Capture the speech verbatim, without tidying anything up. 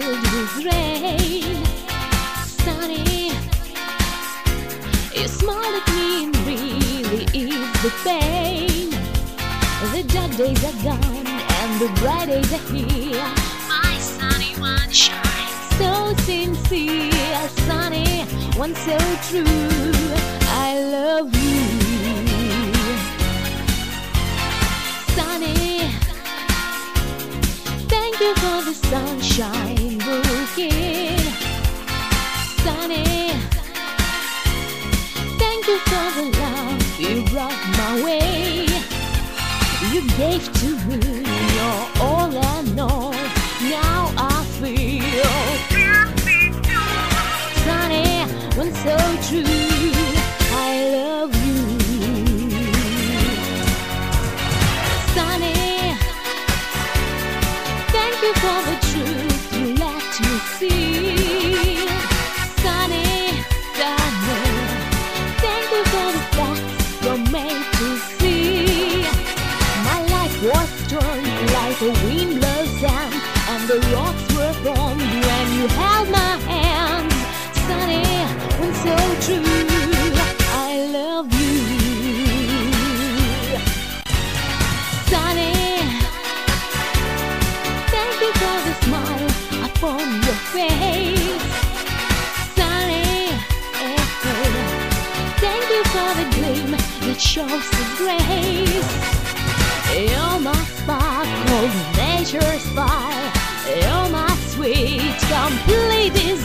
filled with rain. Sunny, you smile at me and really ease the pain. The dark days are gone and the bright days are here. My sunny one shines so sincere. Sunny one so true. I love you. Sunny, thank you for the sunshine bouquet. Sunny, thank you for the love you brought my way. You gave to me your all and all. Now I feel Sunny, one so true. I love you. Sunny, thank you for the truth you let me see. Sunny, darling, thank you for the facts you're made to see. My life was turned like a wind blows down, and the rocks were formed when you held my hand. Sunny, one so true. I love you. Sunny, thank you for the smile upon your face. Sunny, eh, thank you for the gleam that shows the grace. You're my sparkle, nature's fire. You're my sweet, complete desire.